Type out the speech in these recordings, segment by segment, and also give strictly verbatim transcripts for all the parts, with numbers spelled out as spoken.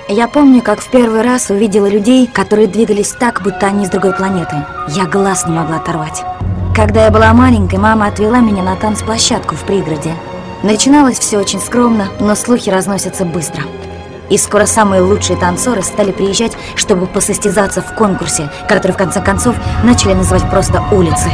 Я помню, как в первый раз увидела людей, которые двигались так, будто они с другой планеты. Я глаз не могла оторвать. Когда я была маленькой, мама отвела меня на танцплощадку в пригороде. Начиналось все очень скромно, но слухи разносятся быстро. И скоро самые лучшие танцоры стали приезжать, чтобы посостязаться в конкурсе, который в конце концов начали называть просто «Улицы».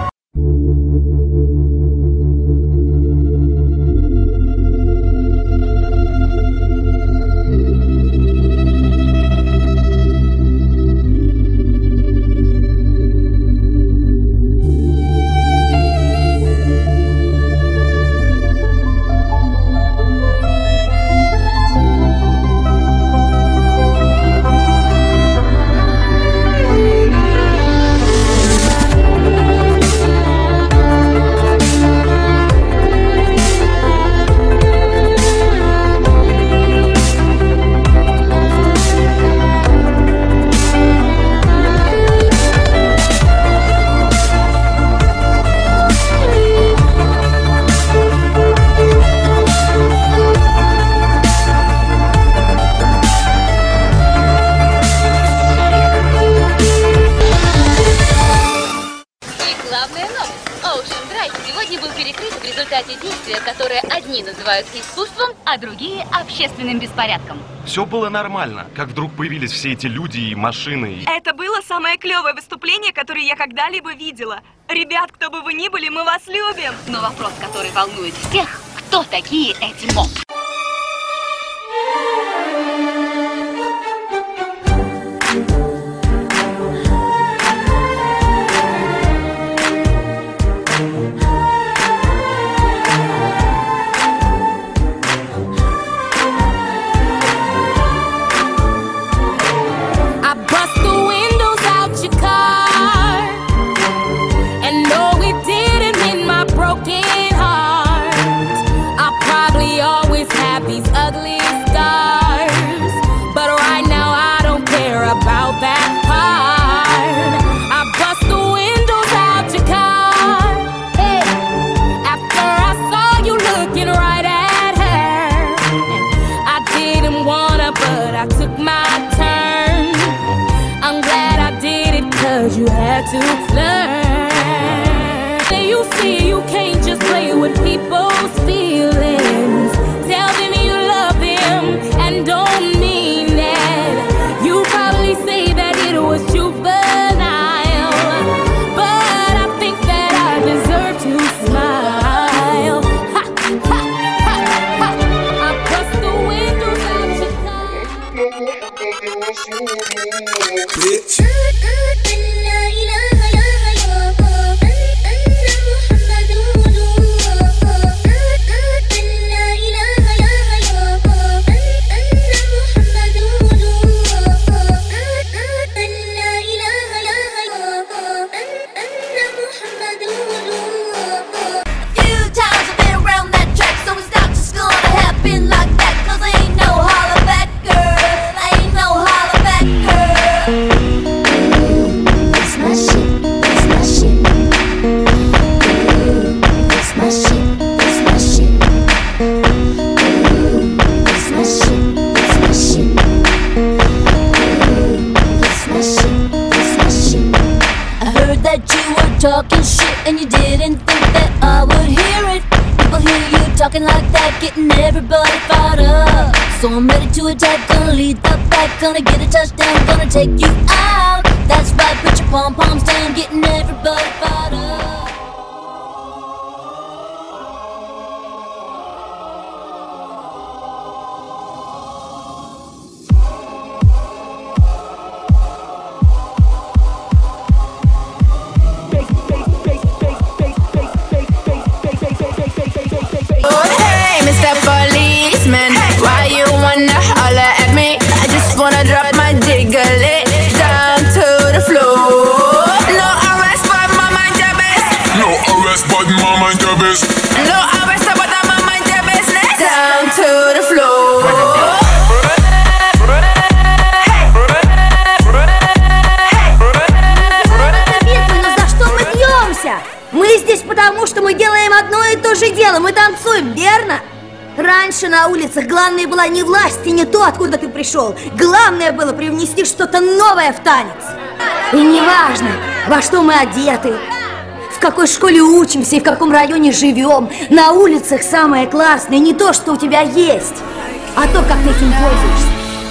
Которое одни называют искусством, а другие общественным беспорядком. Все было нормально, как вдруг появились все эти люди и машины. И... Это было самое клевое выступление, которое я когда-либо видела. Ребят, кто бы вы ни были, мы вас любим. Но вопрос, который волнует всех, кто такие эти моб? You had to learn. Then you see you can't just play with people's feelings. Tell them you love them and don't mean that. You probably say that it was juvenile, but I think that I deserve to smile. Ha, ha, ha, ha. I bust the windows out your car. Bitch. Talking shit and you didn't think that I would hear it. People hear you talking like that, getting everybody fired up. So I'm ready to attack, gonna lead the pack, gonna get a touchdown, gonna take you out. That's right, put your pom-poms down, getting everybody fired up. Why you wanna holler at me? I just wanna drop my jiggle it down to the floor. No arrest for my mind, your best. на улицах, главное была не власть и не то, откуда ты пришел. Главное было привнести что-то новое в танец. И неважно, во что мы одеты, в какой школе учимся и в каком районе живем. На улицах самое классное не то, что у тебя есть, а то, как ты этим пользуешься.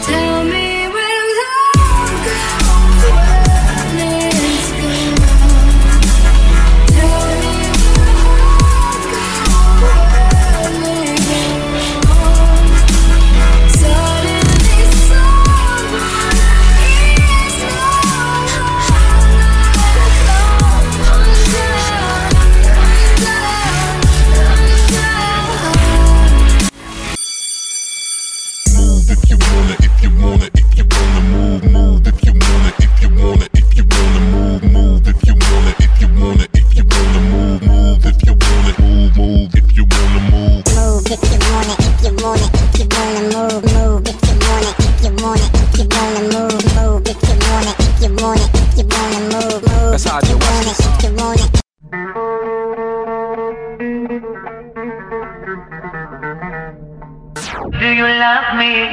Do you love me?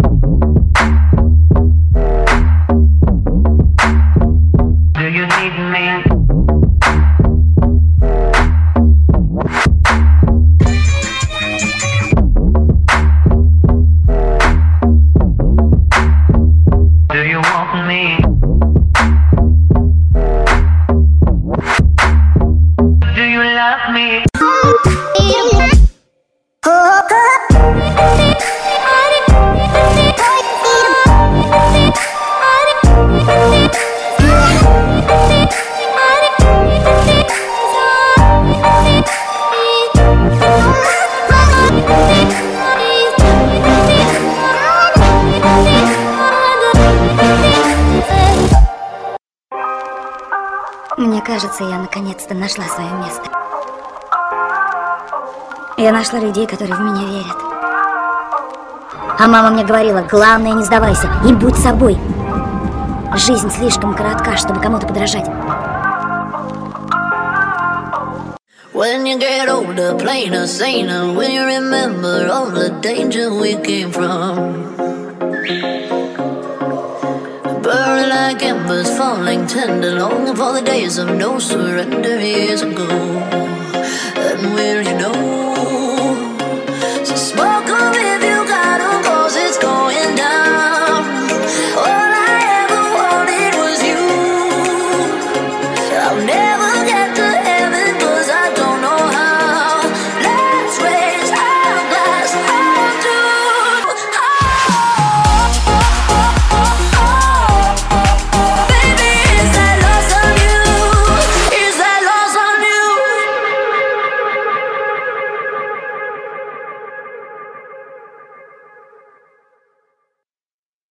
Do you need me? Do you want me? Do you love me? Мне кажется, я наконец-то нашла свое место. Я нашла людей, которые в меня верят. А мама мне говорила, главное, не сдавайся и будь собой. Жизнь слишком коротка, чтобы кому-то подражать. When you get older, plainer, saner, will you remember all the danger we came from? Burning like embers, falling tender, longing for the days of no surrender years ago. And will you know